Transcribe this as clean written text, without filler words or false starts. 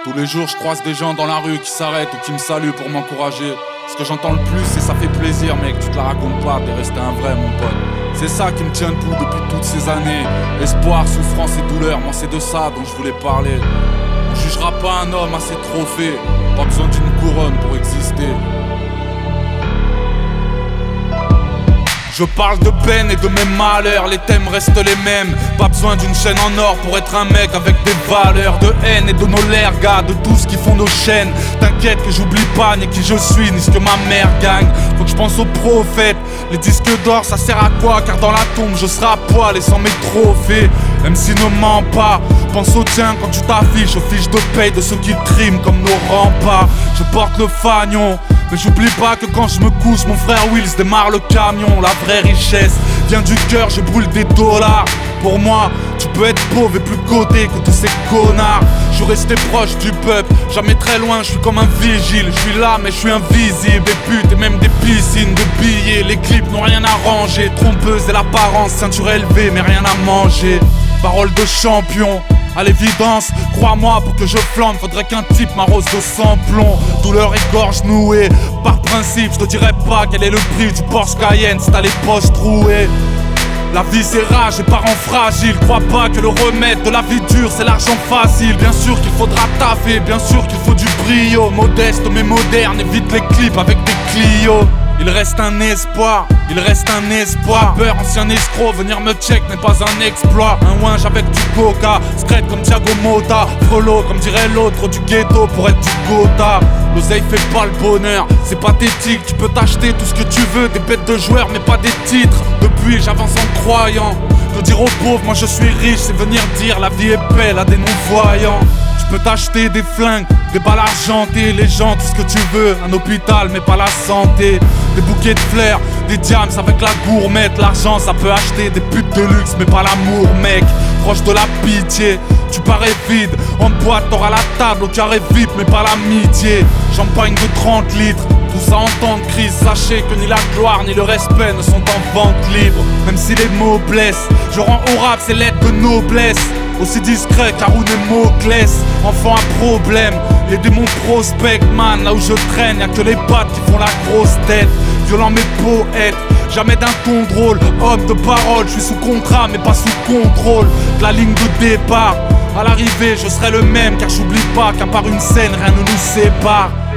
Tous les jours je croise des gens dans la rue qui s'arrêtent ou qui me saluent pour m'encourager. Ce que j'entends le plus c'est ça fait plaisir mec, tu te la racontes pas, t'es resté un vrai mon pote. C'est ça qui me tient debout depuis toutes ces années. Espoir, souffrance et douleur, moi c'est de ça dont je voulais parler. On jugera pas un homme à ses trophées, pas besoin d'une couronne pour exister. Je parle de peine et de mes malheurs, les thèmes restent les mêmes. Pas besoin d'une chaîne en or pour être un mec avec des valeurs. De haine et de nos gars, de tout ce qui font nos chaînes. T'inquiète que j'oublie pas ni qui je suis, ni ce que ma mère gagne. Faut que je pense aux prophètes, les disques d'or ça sert à quoi? Car dans la tombe je serai à poil et sans mes trophées. MC ne ment pas, pense au tien quand tu t'affiches aux fiches de paye de ceux qui triment comme nos remparts. Je porte le fanion, mais j'oublie pas que quand je me couche, mon frère Wills démarre le camion. La vraie richesse vient du cœur, je brûle des dollars. Pour moi, tu peux être pauvre et plus coté que tous ces connards. Je suis resté proche du peuple, jamais très loin, je suis comme un vigile. Je suis là mais je suis invisible, des putes et même des piscines de billets. Les clips n'ont rien arrangé, trompeuse et l'apparence, ceinture élevée mais rien à manger. Parole de champion, à l'évidence, crois-moi pour que je flambe, faudrait qu'un type m'arrose de sans-plomb. Douleur et gorge nouée, par principe je te dirais pas quel est le prix du Porsche Cayenne si t'as les poches trouées. La vie c'est rage et parents fragiles, crois pas que le remède de la vie dure c'est l'argent facile. Bien sûr qu'il faudra taffer, bien sûr qu'il faut du brio. Modeste mais moderne, évite les clips avec des Clio. Il reste un espoir, il reste un espoir. Peur, ancien escroc, venir me check n'est pas un exploit. Un winge avec du coca, scred comme Thiago Motta. Frelot comme dirait l'autre du ghetto pour être du Gotha. L'oseille fait pas le bonheur, c'est pathétique. Tu peux t'acheter tout ce que tu veux, des bêtes de joueurs mais pas des titres. Depuis j'avance en croyant, de dire aux pauvres moi je suis riche, c'est venir dire la vie est belle à des non-voyants. Tu peux t'acheter des flingues, des balles argentées, les gens, tout ce que tu veux, un hôpital mais pas la santé. Des bouquets de fleurs, des diams avec la gourmette. L'argent ça peut acheter des putes de luxe mais pas l'amour mec. Proche de la pitié, tu parais vide. En boîte t'auras la table au carré VIP mais pas l'amitié. Champagne de 30 litres, tout ça en temps de crise. Sachez que ni la gloire ni le respect ne sont en vente libre. Même si les mots blessent, je rends au rap ces lettres de noblesse. Aussi discret qu'Haroun et Moclès. Enfant à problème, les démons prospectent man. Là où je traîne, y'a que les pattes qui font la grosse tête. Violent mais poète, jamais d'un ton drôle. Homme de parole, je suis sous contrat mais pas sous contrôle. De la ligne de départ, à l'arrivée je serai le même. Car j'oublie pas qu'à part une scène rien ne nous sépare.